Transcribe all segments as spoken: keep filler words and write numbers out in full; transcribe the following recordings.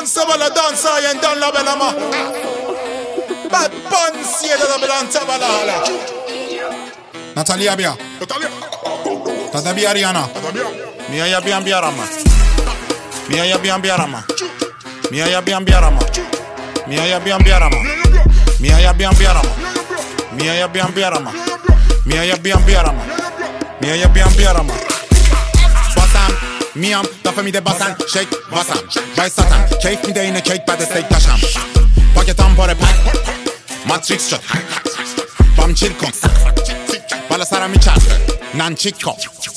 Sabala dansa yen dan la belama. Bad Bunny da da belanza balala. Natalia Bia. Natalia. Tadabia Ariana. Mia ya bian biarama. Mia ya bian biarama. Mia ya bian biarama. Mia ya bian biarama. Mia ya bian biarama. Mia ya bian biarama. Mia ya bian biarama. Mia ya bian biarama. Basam, miam, da famille de bassan, shake, basam, by satan, cake me de in a cake by the steak tasham. Paket on for a pack, matrix shot, bam chill con, bala sara mi chat, nan chico.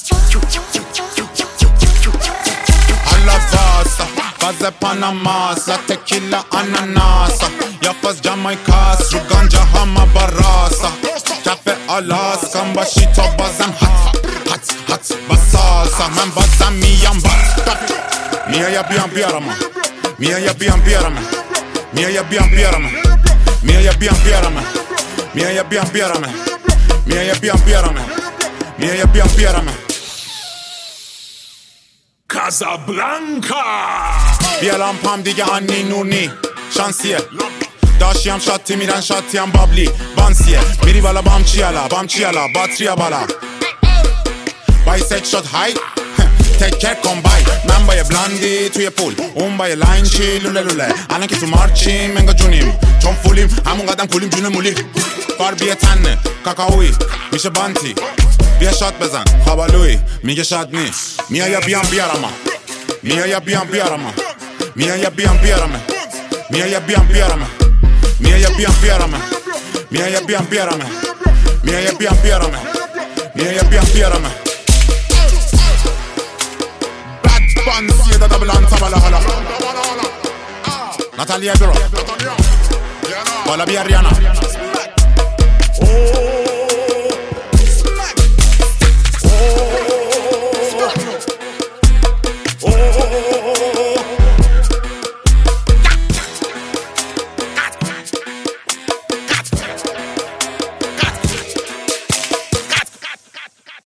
Alla vasa, vaze panamasa, tequila ananasa, yafas Jamaica, suganja hama barasa, cafe Alaska, mbashito bazan hot, hot, hot, basalsa, man bazan miyam bas. Mia ya bian biarama, mia ya bian biarama, mia ya bian biarama, mia ya bian biarama, mia ya bian biarama, mia ya bian biarama, mia ya bian biarama. Casablanca. بیالان پام دیگه انی نورنی شانسیه داشتیم شاتی میرن شاتیم بابلی بانسیه میری بالا بام چیالا بام چیالا باتریا بالا بای سک شد های تکر کن بای من با یه بلاندی توی پول اون با یه لاین چی لوله لوله الان که تو مارچیم منگا جونیم چون فولیم همون قدم کولیم جون مولی باربیه تنه کاکاوی میشه بانتی بیا شات بزن خوابالوی میگه شاد نی میا یا بیام بیارم میا یا بیام بیارم میا یا بیام بیارم میا یا بیام بیارم میا یا بیام بیارم میا یا بیام بیارم میا یا بیام بیارم میا یا بیام بیارم Bad Bunny da da belanza bala hala Natalia Biro Bala bi Ariana Oh